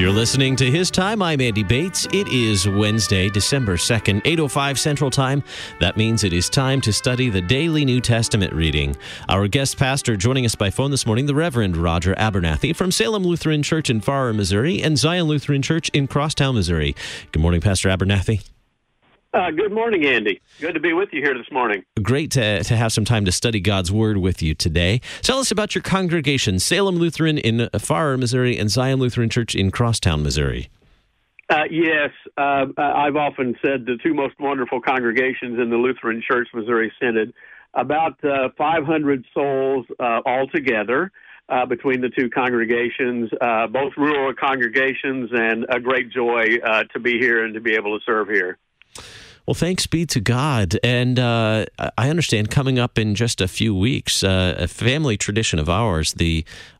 You're listening to His Time. I'm Andy Bates. It is Wednesday, December 2nd, 8:05 Central Time. That means it is time to study the daily New Testament reading. Our guest pastor joining us by phone this morning, the Reverend Roger Abernathy from Salem Lutheran Church in Farrer, Missouri, and Zion Lutheran Church in Crosstown, Missouri. Good morning, Pastor Abernathy. Good morning, Andy. Good to be with you here this morning. Great to have some time to study God's Word with you today. Tell us about your congregation, Salem Lutheran in Farrer, Missouri, and Zion Lutheran Church in Crosstown, Missouri. Yes, I've often said the two most wonderful congregations in the Lutheran Church Missouri Synod, about 500 souls altogether between the two congregations, both rural congregations, and a great joy to be here and to be able to serve here. Well, thanks be to God. And I understand coming up in just a few weeks, a family tradition of ours, the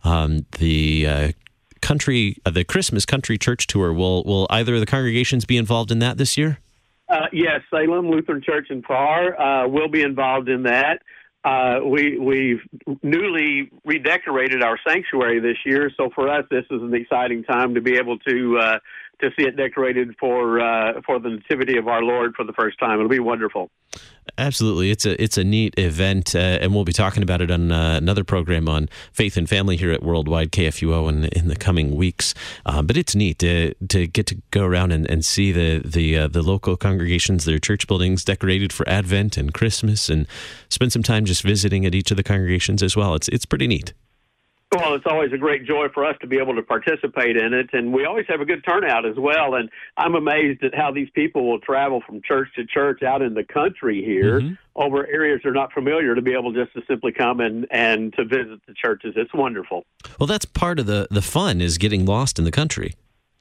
Christmas Country Church Tour. Will either of the congregations be involved in that this year? Yes, Salem Lutheran Church in Farrer will be involved in that. We've newly redecorated our sanctuary this year, so for us, this is an exciting time to be able to see it decorated for the Nativity of our Lord for the first time. It'll be wonderful. Absolutely. It's a neat event, and we'll be talking about it on another program on Faith and Family here at Worldwide KFUO in the coming weeks. But it's neat to get to go around and see the local congregations, their church buildings decorated for Advent and Christmas, and spend some time just visiting at each of the congregations as well. It's pretty neat. Well, it's always a great joy for us to be able to participate in it, and we always have a good turnout as well. And I'm amazed at how these people will travel from church to church out in the country here over areas they're not familiar to be able just to simply come and to visit the churches. It's wonderful. Well, that's part of the fun is getting lost in the country.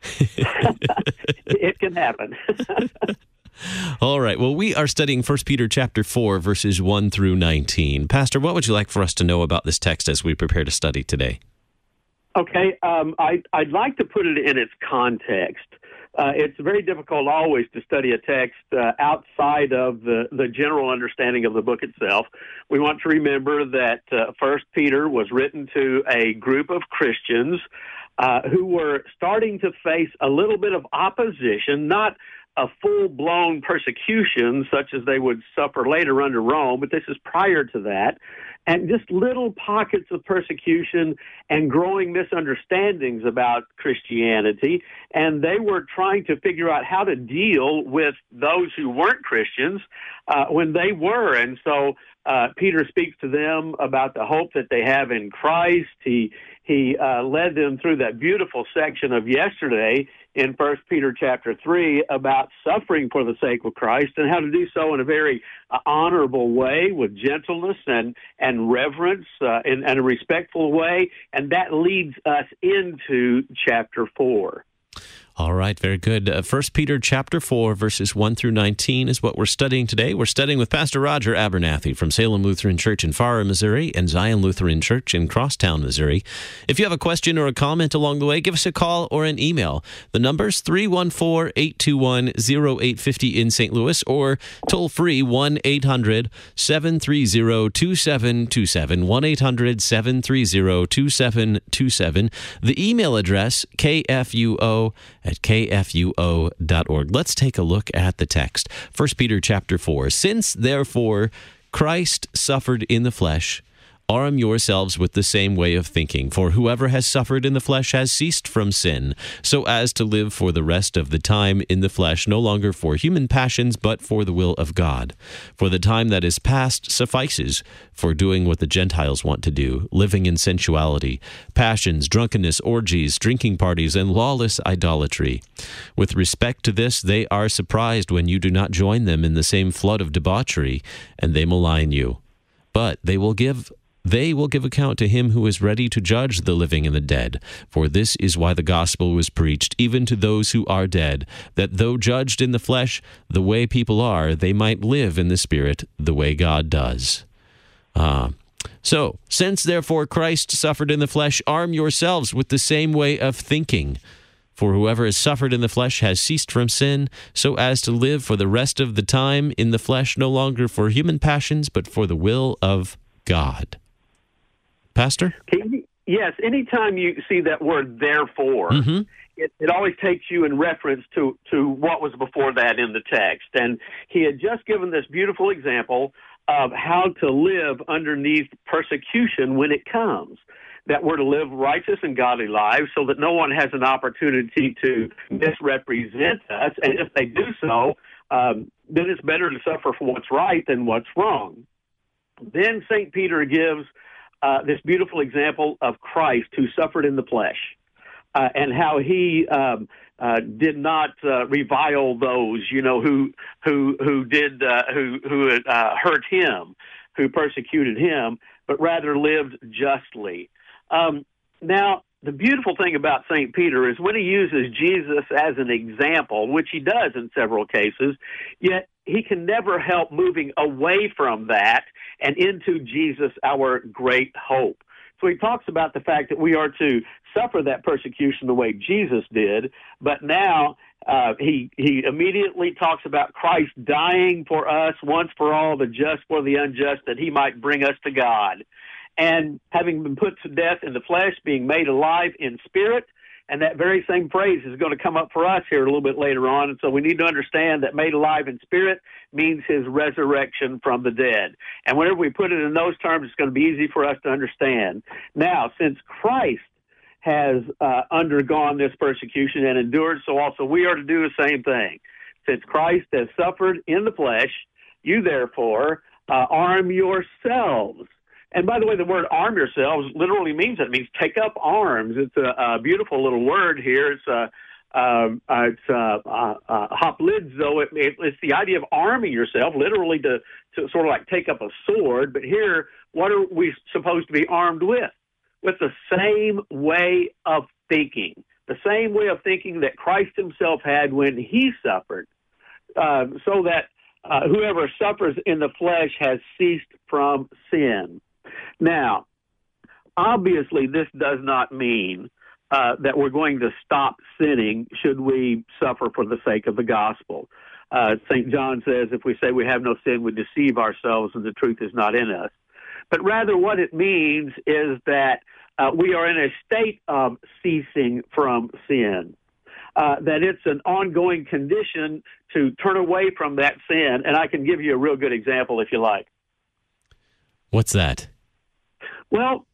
It can happen. All right. Well, we are studying 1 Peter chapter 4, verses 1 through 19. Pastor, what would you like for us to know about this text as we prepare to study today? Okay. I'd like to put it in its context. It's very difficult always to study a text outside of the general understanding of the book itself. We want to remember that 1 Peter was written to a group of Christians who were starting to face a little bit of opposition, not a full-blown persecution such as they would suffer later under Rome, but this is prior to that, and just little pockets of persecution and growing misunderstandings about Christianity, and they were trying to figure out how to deal with those who weren't Christians when they were, and so Peter speaks to them about the hope that they have in Christ. He led them through that beautiful section of yesterday in 1 Peter chapter 3 about suffering for the sake of Christ and how to do so in a very honorable way with gentleness and reverence in a respectful way. And that leads us into chapter 4. All right, very good. 1 Peter chapter 4, verses 1 through 19 is what we're studying today. We're studying with Pastor Roger Abernathy from Salem Lutheran Church in Farrer, Missouri, and Zion Lutheran Church in Crosstown, Missouri. If you have a question or a comment along the way, give us a call or an email. The number's 314-821-0850 in St. Louis, or toll-free 1-800-730-2727, 1-800-730-2727. The email address, kfuo@kfuo.org. Let's take a look at the text. 1 Peter chapter 4. Since, therefore, Christ suffered in the flesh, arm yourselves with the same way of thinking. For whoever has suffered in the flesh has ceased from sin, so as to live for the rest of the time in the flesh, no longer for human passions, but for the will of God. For the time that is past suffices for doing what the Gentiles want to do, living in sensuality, passions, drunkenness, orgies, drinking parties, and lawless idolatry. With respect to this, they are surprised when you do not join them in the same flood of debauchery, and they malign you. But they will give account to him who is ready to judge the living and the dead. For this is why the gospel was preached, even to those who are dead, that though judged in the flesh the way people are, they might live in the spirit the way God does. So, since therefore Christ suffered in the flesh, arm yourselves with the same way of thinking. For whoever has suffered in the flesh has ceased from sin, so as to live for the rest of the time in the flesh, no longer for human passions, but for the will of God. Pastor? Yes, anytime you see that word therefore, it always takes you in reference to what was before that in the text. And he had just given this beautiful example of how to live underneath persecution when it comes, that we're to live righteous and godly lives so that no one has an opportunity to misrepresent us. And if they do so, then it's better to suffer for what's right than what's wrong. Then St. Peter gives this beautiful example of Christ who suffered in the flesh, and how he did not revile those, who hurt him, who persecuted him, but rather lived justly. Now, the beautiful thing about St. Peter is when he uses Jesus as an example, which he does in several cases, yet he can never help moving away from that and into Jesus, our great hope. So he talks about the fact that we are to suffer that persecution the way Jesus did, but now he immediately talks about Christ dying for us once for all, the just for the unjust, that he might bring us to God. And having been put to death in the flesh, being made alive in spirit, and that very same phrase is going to come up for us here a little bit later on. And so we need to understand that made alive in spirit means his resurrection from the dead. And whenever we put it in those terms, it's going to be easy for us to understand. Now, since Christ has undergone this persecution and endured, so also we are to do the same thing. Since Christ has suffered in the flesh, you therefore arm yourselves. And by the way, the word arm yourselves literally means that. It means take up arms. It's a beautiful little word here. It's hoplidzo. It's the idea of arming yourself, literally to sort of like take up a sword. But here, what are we supposed to be armed with? With the same way of thinking, the same way of thinking that Christ himself had when he suffered, so that whoever suffers in the flesh has ceased from sin. Now, obviously, this does not mean that we're going to stop sinning should we suffer for the sake of the gospel. St. John says, if we say we have no sin, we deceive ourselves and the truth is not in us. But rather what it means is that we are in a state of ceasing from sin, that it's an ongoing condition to turn away from that sin. And I can give you a real good example if you like. What's that? Well,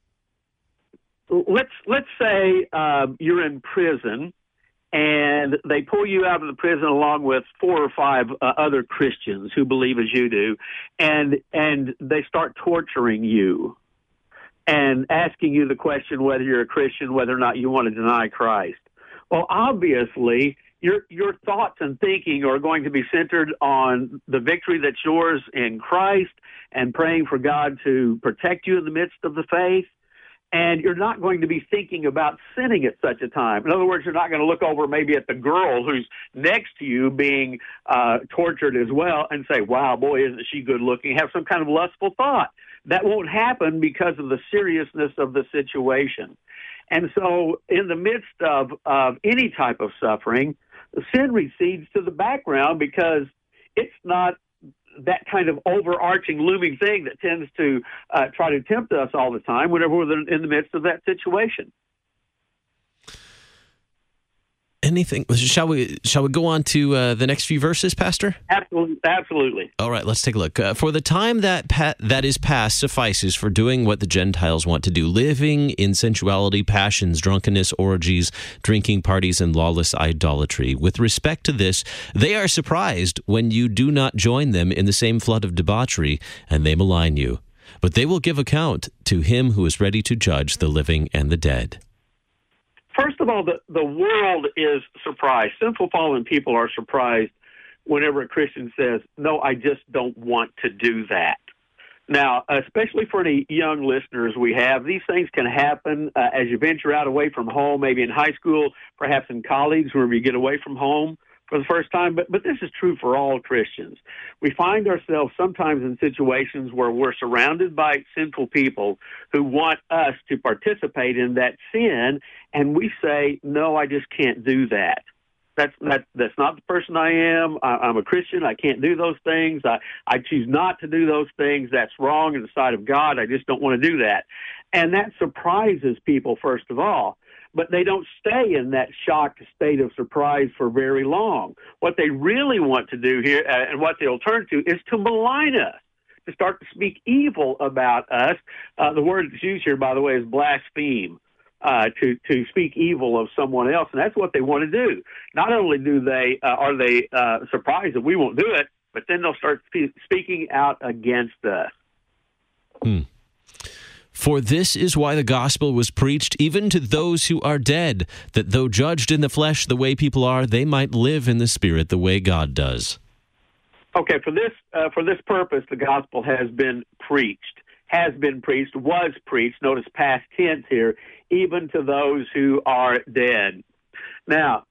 let's say you're in prison and they pull you out of the prison along with 4 or 5 other Christians who believe as you do, and they start torturing you and asking you the question whether you're a Christian, whether or not you want to deny Christ. Well, obviously, your thoughts and thinking are going to be centered on the victory that's yours in Christ and praying for God to protect you in the midst of the faith. And you're not going to be thinking about sinning at such a time. In other words, you're not going to look over maybe at the girl who's next to you being tortured as well and say, wow, boy, isn't she good looking? Have some kind of lustful thought. That won't happen because of the seriousness of the situation. And so in the midst of any type of suffering, sin recedes to the background because it's not that kind of overarching, looming thing that tends to try to tempt us all the time whenever we're in the midst of that situation. Anything? Shall we go on to the next few verses, Pastor? Absolutely. All right, let's take a look. For the time that is past suffices for doing what the Gentiles want to do, living in sensuality, passions, drunkenness, orgies, drinking parties, and lawless idolatry. With respect to this, they are surprised when you do not join them in the same flood of debauchery, and they malign you. But they will give account to him who is ready to judge the living and the dead. First of all, the world is surprised. Sinful, fallen people are surprised whenever a Christian says, no, I just don't want to do that. Now, especially for any young listeners we have, these things can happen as you venture out away from home, maybe in high school, perhaps in college, where you get away from home for the first time. But this is true for all Christians. We find ourselves sometimes in situations where we're surrounded by sinful people who want us to participate in that sin, and we say, no, I just can't do that. That's not the person I am. I'm a Christian. I can't do those things. I choose not to do those things. That's wrong in the sight of God. I just don't want to do that. And that surprises people, first of all. but they don't stay in that shocked state of surprise for very long. What they really want to do here, and what they'll turn to, is to malign us, to start to speak evil about us. The word that's used here, by the way, is blaspheme. To speak evil of someone else, and that's what they want to do. Not only are they surprised that we won't do it, but then they'll start speaking out against us. For this is why the gospel was preached even to those who are dead, that though judged in the flesh the way people are, they might live in the spirit the way God does. Okay, for this purpose, the gospel has been preached, was preached. Notice past tense here, even to those who are dead. Now,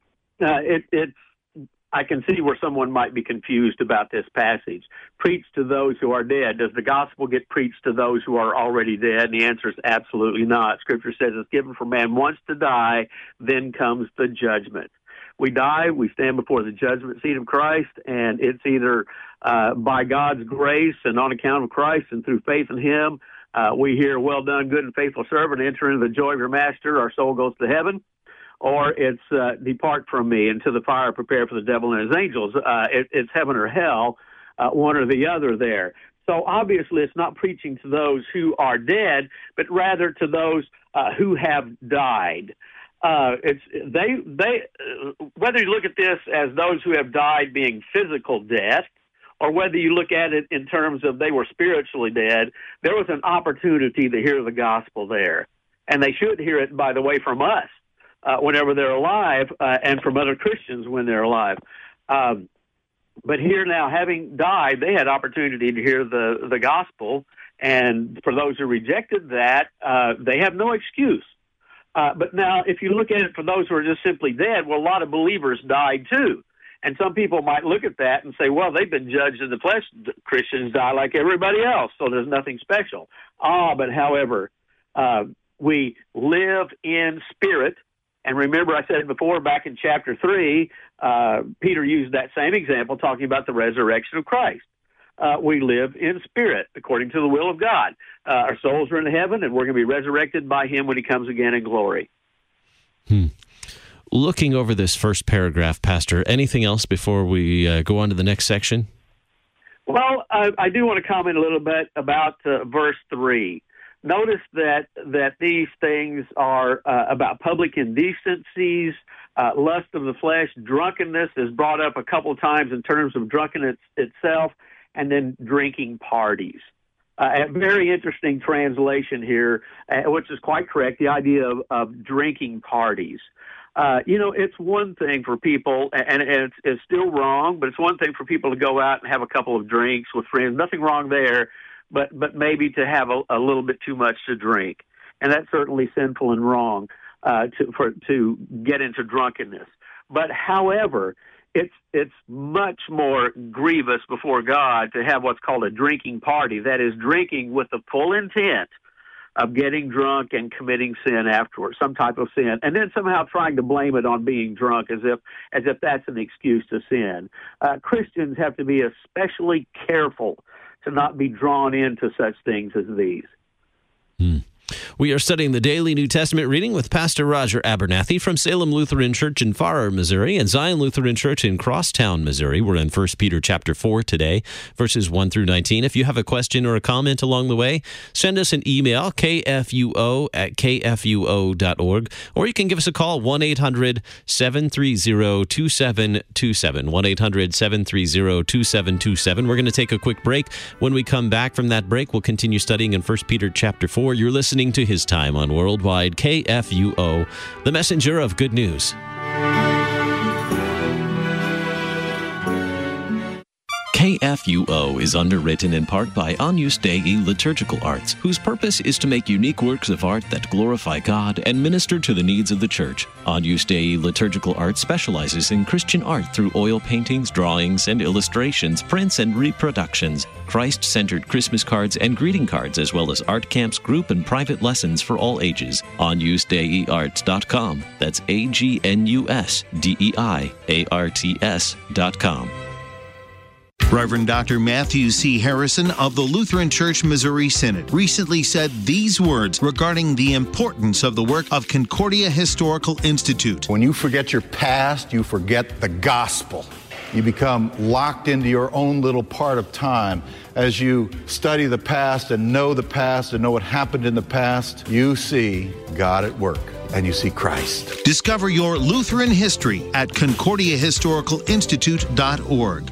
I can see where someone might be confused about this passage. Preach to those who are dead. Does the gospel get preached to those who are already dead? And the answer is absolutely not. Scripture says it's given for man once to die, then comes the judgment. We die, we stand before the judgment seat of Christ, and it's either by God's grace and on account of Christ and through faith in Him, we hear, well done, good and faithful servant, enter into the joy of your master, our soul goes to heaven. Or it's depart from me into the fire prepared for the devil and his angels. It's heaven or hell, one or the other there. So obviously it's not preaching to those who are dead, but rather to those who have died. Whether you look at this as those who have died being physical death, or whether you look at it in terms of they were spiritually dead, there was an opportunity to hear the gospel there. And they should hear it, by the way, from us whenever they're alive, and from other Christians when they're alive. But here now, having died, they had opportunity to hear the gospel, and for those who rejected that, they have no excuse. But now, if you look at it for those who are just simply dead, well, a lot of believers died too. And some people might look at that and say, well, they've been judged in the flesh. Christians die like everybody else, so there's nothing special. But however, we live in spirit. And remember, I said it before, back in chapter 3, Peter used that same example, talking about the resurrection of Christ. We live in spirit, according to the will of God. Our souls are in heaven, and we're going to be resurrected by Him when He comes again in glory. Looking over this first paragraph, Pastor, anything else before we go on to the next section? Well, I do want to comment a little bit about verse 3. Notice that these things are about public indecencies, lust of the flesh, drunkenness is brought up a couple of times in terms of drunkenness itself, and then drinking parties. A very interesting translation here, which is quite correct, the idea of drinking parties. It's one thing for people, and it's still wrong, but it's one thing for people to go out and have a couple of drinks with friends. Nothing wrong there. But maybe to have a little bit too much to drink, and that's certainly sinful and wrong to get into drunkenness. But however, it's much more grievous before God to have what's called a drinking party. That is, drinking with the full intent of getting drunk and committing sin afterwards, some type of sin, and then somehow trying to blame it on being drunk as if that's an excuse to sin. Christians have to be especially careful to not be drawn into such things as these. We are studying the Daily New Testament reading with Pastor Roger Abernathy from Salem Lutheran Church in Farrer, Missouri, and Zion Lutheran Church in Crosstown, Missouri. We're in 1 Peter chapter 4 today, verses 1 through 19. If you have a question or a comment along the way, send us an email, kfuo@kfuo.org, or you can give us a call, 1-800-730-2727, 1-800-730-2727. We're going to take a quick break. When we come back from that break, we'll continue studying in 1 Peter chapter 4. You're listening to His Time on Worldwide KFUO, the messenger of good news. KFUO is underwritten in part by Agnus Dei Liturgical Arts, whose purpose is to make unique works of art that glorify God and minister to the needs of the Church. Agnus Dei Liturgical Arts specializes in Christian art through oil paintings, drawings, and illustrations, prints, and reproductions, Christ-centered Christmas cards and greeting cards, as well as art camps, group, and private lessons for all ages. AgnusDeiArts.com. That's AgnusDeiArts.com. Reverend Dr. Matthew C. Harrison of the Lutheran Church Missouri Synod recently said these words regarding the importance of the work of Concordia Historical Institute. When you forget your past, you forget the gospel. You become locked into your own little part of time. As you study the past and know what happened in the past, you see God at work and you see Christ. Discover your Lutheran history at ConcordiaHistoricalInstitute.org.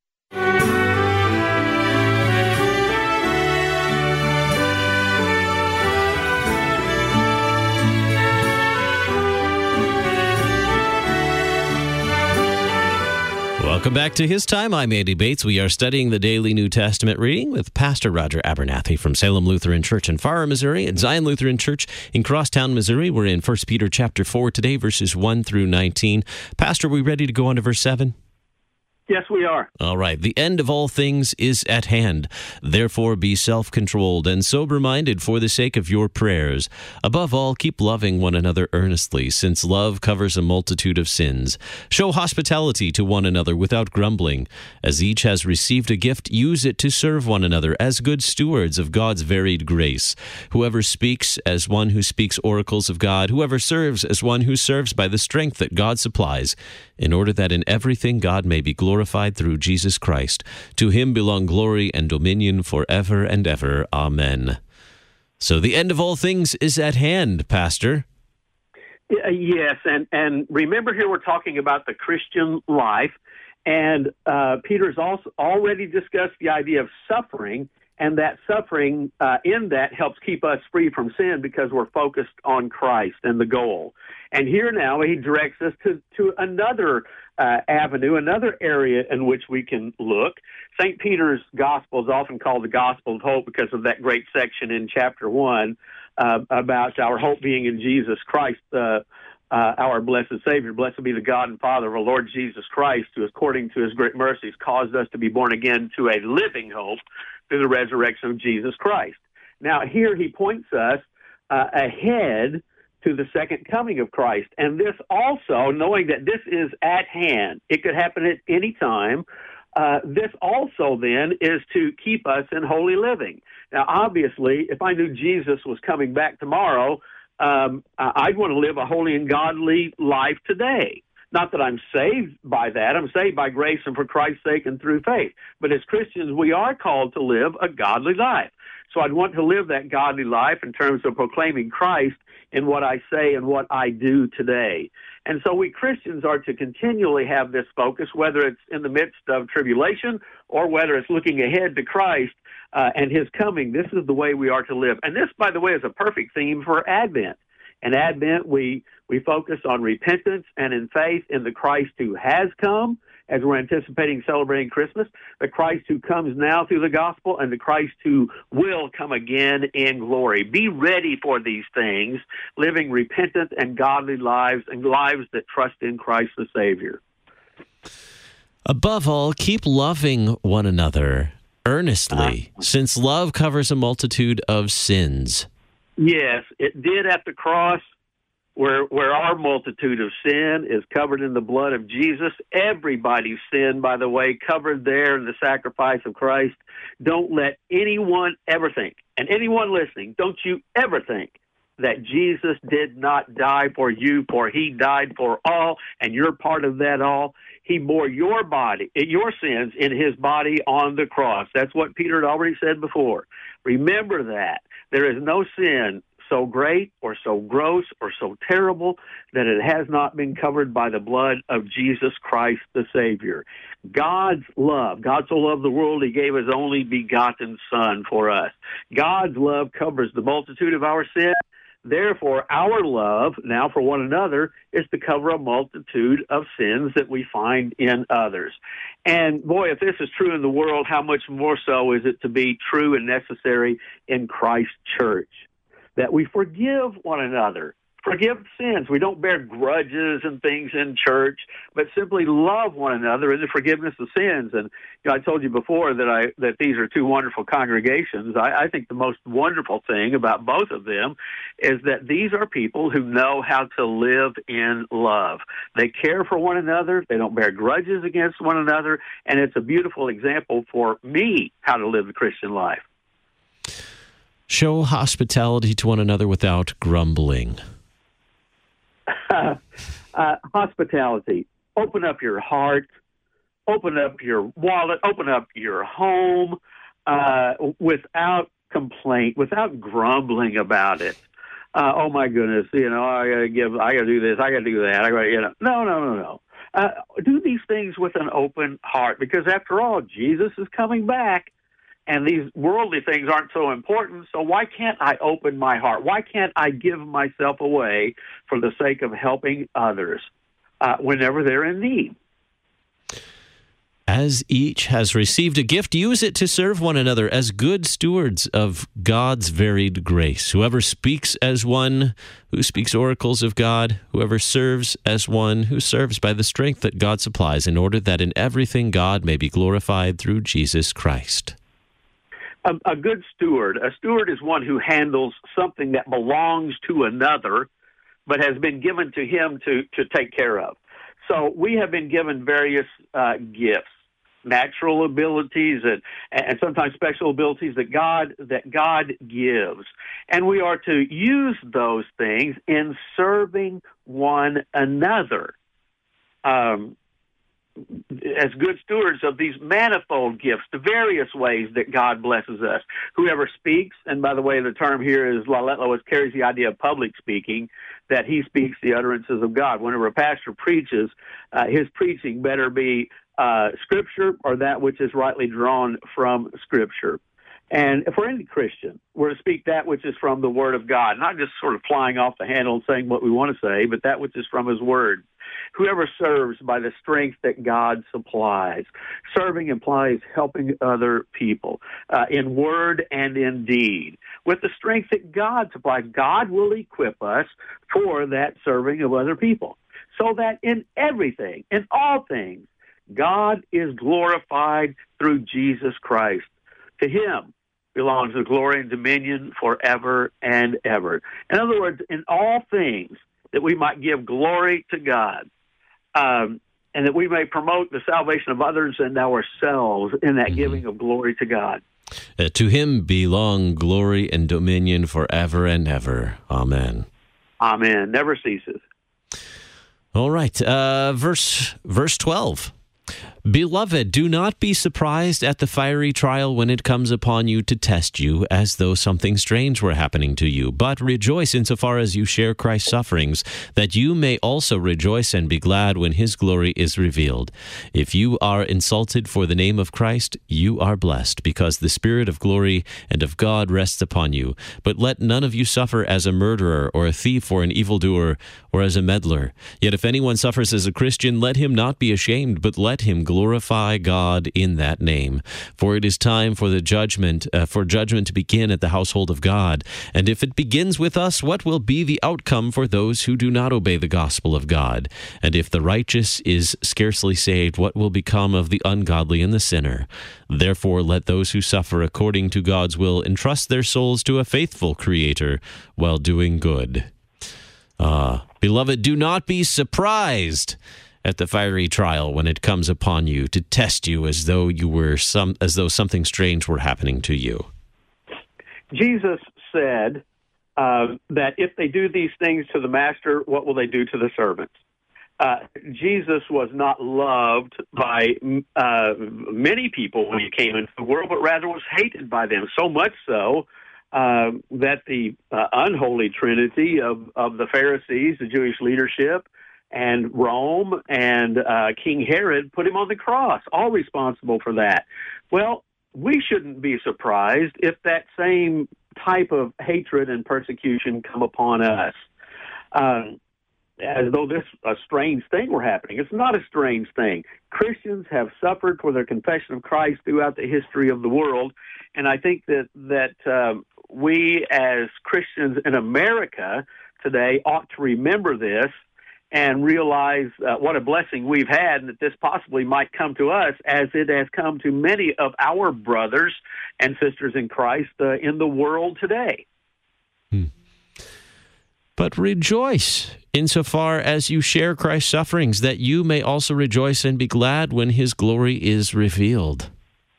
Welcome back to His Time. I'm Andy Bates. We are studying the daily New Testament reading with Pastor Roger Abernathy from Salem Lutheran Church in Farrar, Missouri, and Zion Lutheran Church in Crosstown, Missouri. We're in 1 Peter chapter 4 today, verses 1 through 19. Pastor, are we ready to go on to verse 7? Yes, we are. All right. The end of all things is at hand. Therefore, be self-controlled and sober-minded for the sake of your prayers. Above all, keep loving one another earnestly, since love covers a multitude of sins. Show hospitality to one another without grumbling. As each has received a gift, use it to serve one another as good stewards of God's varied grace. Whoever speaks as one who speaks oracles of God, whoever serves as one who serves by the strength that God supplies, in order that in everything God may be glorified through Jesus Christ. To him belong glory and dominion forever and ever. Amen. So the end of all things is at hand, Pastor. Yes, and remember here we're talking about the Christian life, and Peter's also already discussed the idea of suffering, and that suffering in that helps keep us free from sin because we're focused on Christ and the goal. And here now he directs us to another avenue, another area in which we can look. St. Peter's Gospel is often called the Gospel of Hope because of that great section in chapter 1 about our hope being in Jesus Christ, our blessed Savior. Blessed be the God and Father of our Lord Jesus Christ, who according to his great mercies caused us to be born again to a living hope through the resurrection of Jesus Christ. Now here he points us ahead to the second coming of Christ. And this also, knowing that this is at hand, it could happen at any time, this also then is to keep us in holy living. Now, obviously, if I knew Jesus was coming back tomorrow, I'd want to live a holy and godly life today. Not that I'm saved by that. I'm saved by grace and for Christ's sake and through faith. But as Christians, we are called to live a godly life. So I'd want to live that godly life in terms of proclaiming Christ in what I say and what I do today. And so we Christians are to continually have this focus, whether it's in the midst of tribulation or whether it's looking ahead to Christ and his coming. This is the way we are to live. And this, by the way, is a perfect theme for Advent. In Advent, we focus on repentance and in faith in the Christ who has come, as we're anticipating celebrating Christmas, the Christ who comes now through the gospel, and the Christ who will come again in glory. Be ready for these things, living repentant and godly lives, and lives that trust in Christ the Savior. Above all, keep loving one another earnestly, since love covers a multitude of sins. Yes, it did at the cross, where our multitude of sin is covered in the blood of Jesus. Everybody's sin, by the way, covered there in the sacrifice of Christ. Don't let anyone ever think, and anyone listening, don't you ever think that Jesus did not die for you, for he died for all, and you're part of that all. He bore your sins in his body on the cross. That's what Peter had already said before. Remember that. There is no sin so great or so gross or so terrible that it has not been covered by the blood of Jesus Christ the Savior. God's love, God so loved the world, he gave his only begotten Son for us. God's love covers the multitude of our sin. Therefore, our love now for one another is to cover a multitude of sins that we find in others. And boy, if this is true in the world, how much more so is it to be true and necessary in Christ's church? That we forgive one another forgive sins. We don't bear grudges and things in church, but simply love one another in the forgiveness of sins. And I told you before that these are two wonderful congregations. I think the most wonderful thing about both of them is that these are people who know how to live in love. They care for one another. They don't bear grudges against one another. And it's a beautiful example for me how to live the Christian life. Show hospitality to one another without grumbling. Hospitality. Open up your heart, open up your wallet, open up your home without complaint, without grumbling about it. Oh my goodness, I gotta do this, I gotta do that. No. Do these things with an open heart, because after all, Jesus is coming back. And these worldly things aren't so important, so why can't I open my heart? Why can't I give myself away for the sake of helping others whenever they're in need? As each has received a gift, use it to serve one another as good stewards of God's varied grace. Whoever speaks as one who speaks oracles of God, whoever serves as one who serves by the strength that God supplies, in order that in everything God may be glorified through Jesus Christ. A good steward. A steward is one who handles something that belongs to another, but has been given to him to take care of. So we have been given various gifts, natural abilities, and sometimes special abilities that God gives, and we are to use those things in serving one another. As good stewards of these manifold gifts, the various ways that God blesses us. Whoever speaks, and by the way, the term here is laletlos, carries the idea of public speaking, that he speaks the utterances of God. Whenever a pastor preaches, his preaching better be Scripture or that which is rightly drawn from Scripture. And for any Christian, we're to speak that which is from the Word of God, not just sort of flying off the handle and saying what we want to say, but that which is from His Word. Whoever serves by the strength that God supplies. Serving implies helping other people in word and in deed. With the strength that God supplies, God will equip us for that serving of other people. So that in everything, in all things, God is glorified through Jesus Christ. To Him belongs the glory and dominion forever and ever. In other words, in all things, that we might give glory to God, and that we may promote the salvation of others and ourselves in that giving of glory to God. To Him belong glory and dominion forever and ever. Amen. Amen. Never ceases. All right. Verse 12. Beloved, do not be surprised at the fiery trial when it comes upon you to test you, as though something strange were happening to you. But rejoice insofar as you share Christ's sufferings, that you may also rejoice and be glad when His glory is revealed. If you are insulted for the name of Christ, you are blessed, because the Spirit of glory and of God rests upon you. But let none of you suffer as a murderer, or a thief, or an evildoer, or as a meddler. Yet if anyone suffers as a Christian, let him not be ashamed, but let him glorify God in that name. For it is time for the judgment to begin at the household of God. And if it begins with us, what will be the outcome for those who do not obey the gospel of God? And if the righteous is scarcely saved, what will become of the ungodly and the sinner? Therefore, let those who suffer according to God's will entrust their souls to a faithful Creator while doing good. Beloved, do not be surprised at the fiery trial when it comes upon you to test you as though something strange were happening to you. Jesus said that if they do these things to the master, what will they do to the servants? Jesus was not loved by many people when He came into the world, but rather was hated by them, so much so that the unholy trinity of the Pharisees, the Jewish leadership, and Rome and King Herod put Him on the cross, all responsible for that. Well, we shouldn't be surprised if that same type of hatred and persecution come upon us, as though this a strange thing were happening. It's not a strange thing. Christians have suffered for their confession of Christ throughout the history of the world, and I think that we as Christians in America today ought to remember this and realize what a blessing we've had, and that this possibly might come to us as it has come to many of our brothers and sisters in Christ in the world today. But rejoice insofar as you share Christ's sufferings, that you may also rejoice and be glad when his glory is revealed.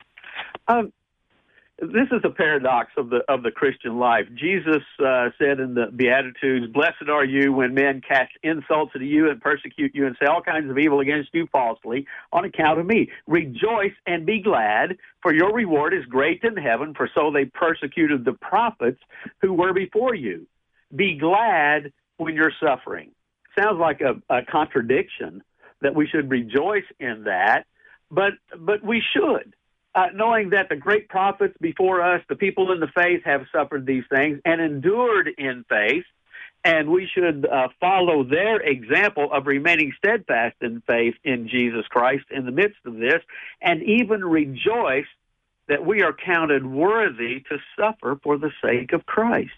This is a paradox of the Christian life. Jesus said in the Beatitudes, "Blessed are you when men cast insults at you and persecute you and say all kinds of evil against you falsely on account of me. Rejoice and be glad, for your reward is great in heaven, for so they persecuted the prophets who were before you." Be glad when you're suffering. Sounds like a contradiction that we should rejoice in that, but we should. Knowing that the great prophets before us, the people in the faith, have suffered these things and endured in faith, and we should follow their example of remaining steadfast in faith in Jesus Christ in the midst of this, and even rejoice that we are counted worthy to suffer for the sake of Christ.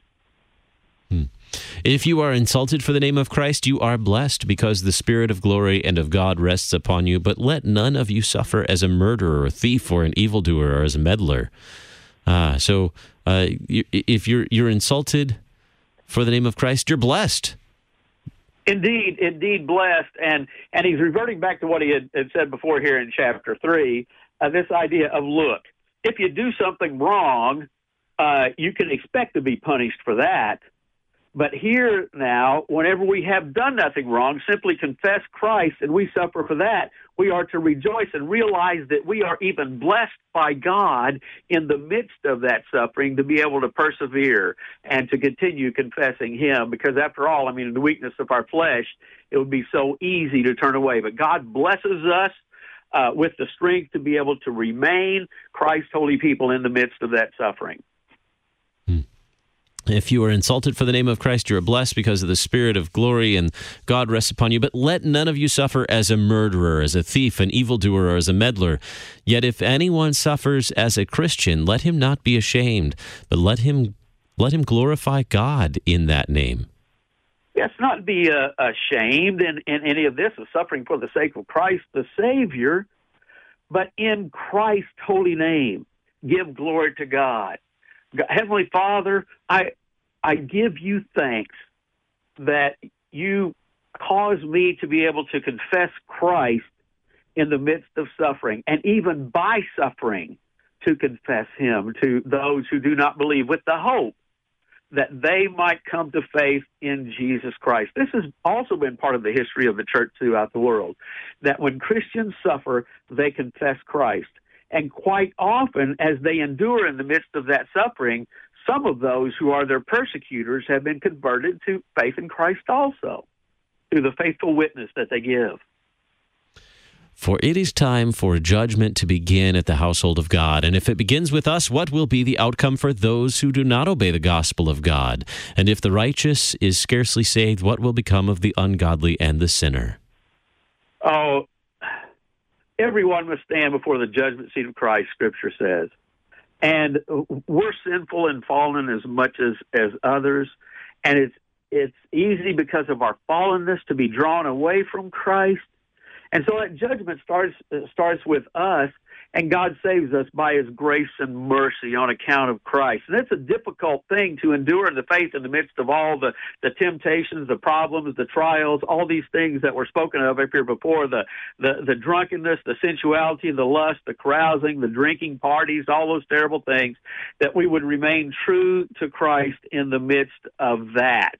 If you are insulted for the name of Christ, you are blessed, because the Spirit of glory and of God rests upon you. But let none of you suffer as a murderer, or a thief, or an evildoer, or as a meddler. So if you're insulted for the name of Christ, you're blessed. Indeed blessed. And he's reverting back to what he had said before here in chapter 3, this idea of, look, if you do something wrong, you can expect to be punished for that. But here now, whenever we have done nothing wrong, simply confess Christ and we suffer for that, we are to rejoice and realize that we are even blessed by God in the midst of that suffering to be able to persevere and to continue confessing Him. Because after all, I mean, in the weakness of our flesh, it would be so easy to turn away. But God blesses us with the strength to be able to remain Christ's holy people in the midst of that suffering. If you are insulted for the name of Christ, you are blessed, because of the Spirit of glory and God rests upon you. But let none of you suffer as a murderer, as a thief, an evildoer, or as a meddler. Yet if anyone suffers as a Christian, let him not be ashamed, but let him glorify God in that name. Yes, not be ashamed in any of this, of suffering for the sake of Christ the Savior, but in Christ's holy name, give glory to God. Heavenly Father, I give you thanks that you cause me to be able to confess Christ in the midst of suffering, and even by suffering to confess Him to those who do not believe, with the hope that they might come to faith in Jesus Christ. This has also been part of the history of the church throughout the world, that when Christians suffer, they confess Christ. And quite often, as they endure in the midst of that suffering, some of those who are their persecutors have been converted to faith in Christ also, through the faithful witness that they give. For it is time for judgment to begin at the household of God. And if it begins with us, what will be the outcome for those who do not obey the gospel of God? And if the righteous is scarcely saved, what will become of the ungodly and the sinner? Oh, everyone must stand before the judgment seat of Christ, Scripture says. And we're sinful and fallen as much as others. And it's easy because of our fallenness to be drawn away from Christ. And so that judgment starts with us, and God saves us by His grace and mercy on account of Christ. And it's a difficult thing to endure in the faith in the midst of all the temptations, the problems, the trials, all these things that were spoken of up here before, the drunkenness, the sensuality, the lust, the carousing, the drinking parties, all those terrible things, that we would remain true to Christ in the midst of that.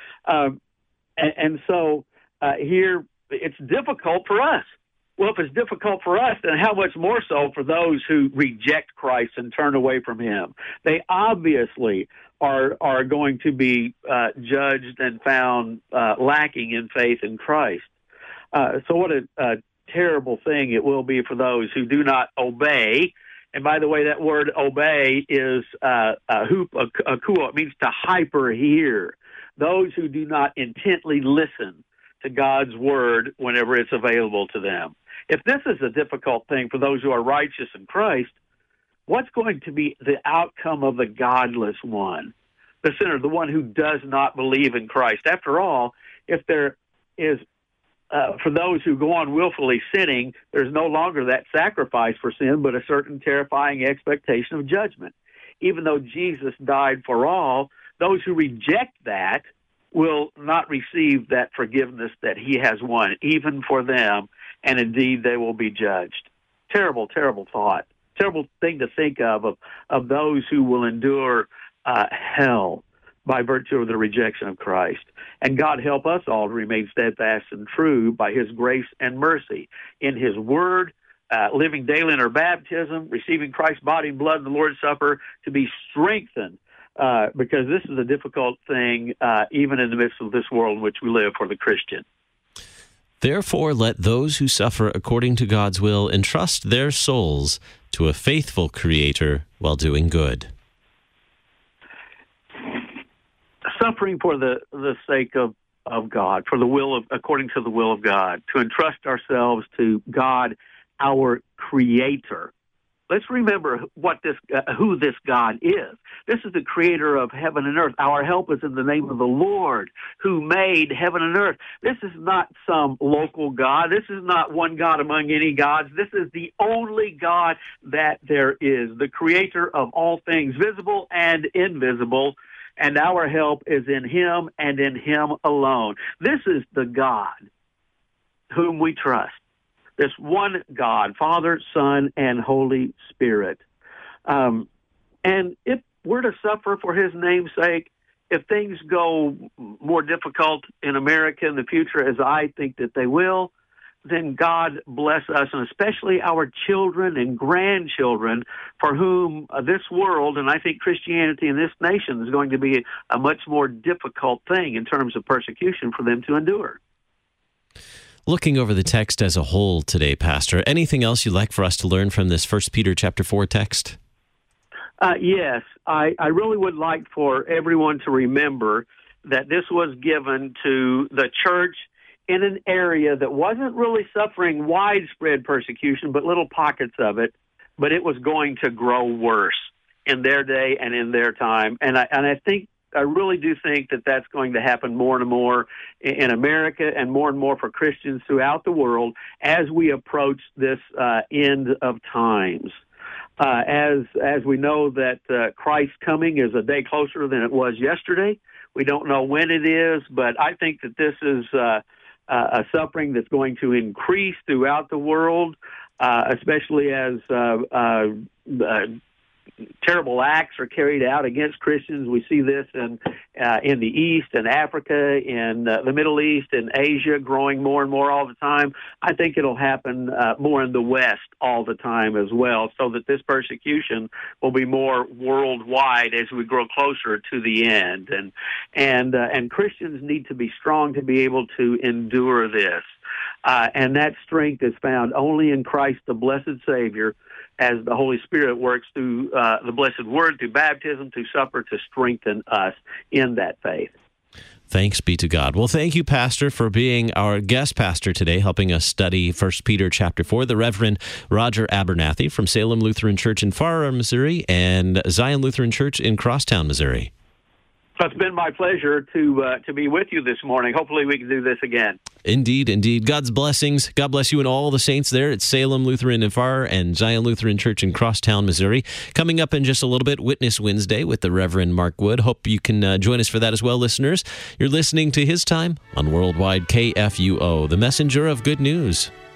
So here, it's difficult for us. Well, if it's difficult for us, then how much more so for those who reject Christ and turn away from Him? They obviously are going to be judged and found lacking in faith in Christ. So what a terrible thing it will be for those who do not obey. And by the way, that word obey is akuo. It means to hyperhear. Those who do not intently listen to God's word whenever it's available to them. If this is a difficult thing for those who are righteous in Christ, what's going to be the outcome of the godless one the sinner, the one who does not believe in Christ. After all, if there is, for those who go on willfully sinning, there's no longer that sacrifice for sin, but a certain terrifying expectation of judgment. Even though Jesus died for all, those who reject that will not receive that forgiveness that he has won, even for them, and indeed they will be judged. Terrible, terrible thought. Terrible thing to think of those who will endure hell by virtue of the rejection of Christ. And God help us all to remain steadfast and true by his grace and mercy in his word, living daily in our baptism, receiving Christ's body and blood in the Lord's Supper, to be strengthened, because this is a difficult thing, even in the midst of this world in which we live for the Christian. Therefore, let those who suffer according to God's will entrust their souls to a faithful Creator while doing good. Suffering for the sake of God, for the will of, according to the will of God, to entrust ourselves to God, our Creator. Let's remember who this God is. This is the Creator of heaven and earth. Our help is in the name of the Lord, who made heaven and earth. This is not some local God. This is not one God among any gods. This is the only God that there is, the Creator of all things, visible and invisible. And our help is in him and in him alone. This is the God whom we trust. This one God, Father, Son, and Holy Spirit. And if we're to suffer for his name's sake, if things go more difficult in America in the future, as I think that they will, then God bless us, and especially our children and grandchildren, for whom this world, and I think Christianity in this nation, is going to be a much more difficult thing in terms of persecution for them to endure. Looking over the text as a whole today, Pastor, anything else you'd like for us to learn from this 1 Peter chapter 4 text? Yes, I really would like for everyone to remember that this was given to the church in an area that wasn't really suffering widespread persecution, but little pockets of it, but it was going to grow worse in their day and in their time. And I really do think that that's going to happen more and more in America, and more for Christians throughout the world as we approach this end of times. As we know that Christ's coming is a day closer than it was yesterday. We don't know when it is, but I think that this is a suffering that's going to increase throughout the world, especially as terrible acts are carried out against Christians. We see this in the East and Africa, in the Middle East and Asia, growing more and more all the time. I think it'll happen more in the West all the time as well, so that this persecution will be more worldwide as we grow closer to the end. And Christians need to be strong to be able to endure this. And that strength is found only in Christ, the blessed Savior, as the Holy Spirit works through the blessed word, through baptism, through supper, to strengthen us in that faith. Thanks be to God. Well, thank you, Pastor, for being our guest pastor today, helping us study 1 Peter chapter 4. The Reverend Roger Abernathy from Salem Lutheran Church in Farrar, Missouri, and Zion Lutheran Church in Crosstown, Missouri. It's been my pleasure to be with you this morning. Hopefully we can do this again. Indeed, indeed. God's blessings. God bless you and all the saints there at Salem Lutheran in Farrar and Zion Lutheran Church in Crosstown, Missouri. Coming up in just a little bit, Witness Wednesday with the Reverend Mark Wood. Hope you can join us for that as well, listeners. You're listening to His Time on Worldwide KFUO, the messenger of good news.